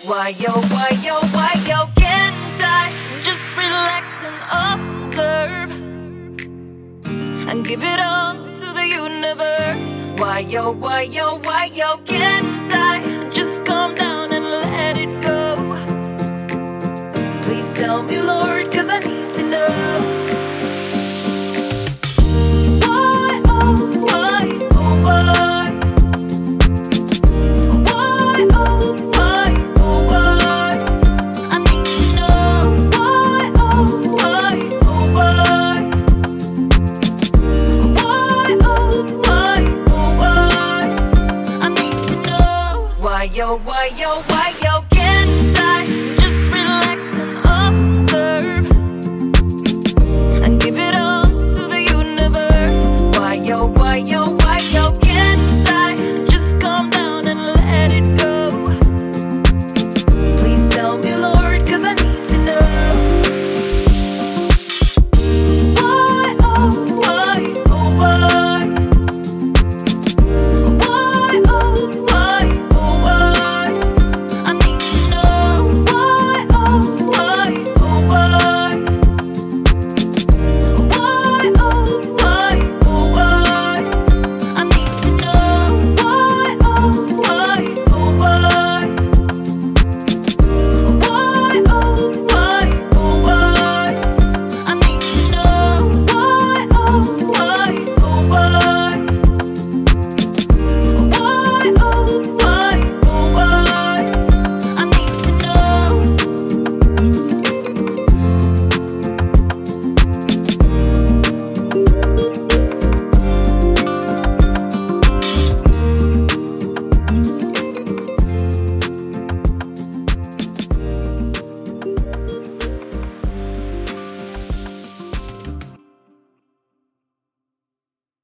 why yo can't I just relax and observe and give it all to the universe? Why yo can't I just calm down and let it go? Please tell me, Lord, 'cause I need to know. Why, oh, why, oh, why? Why, oh, why, oh, why? I need to know. Why, oh, why, oh, why? Why, oh, why, oh, why? I need to know. Why yo